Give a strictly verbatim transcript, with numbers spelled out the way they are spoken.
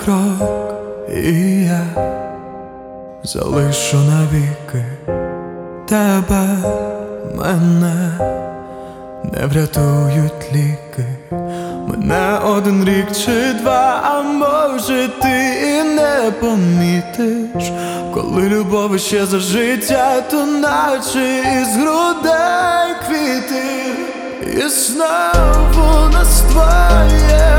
крок, і я залишу навіки тебе, мене не врятують ліки. Мене один рік чи два, а може ти і не помітиш, коли любов ще за життя, то наче із грудей квіти. І знову нас двоє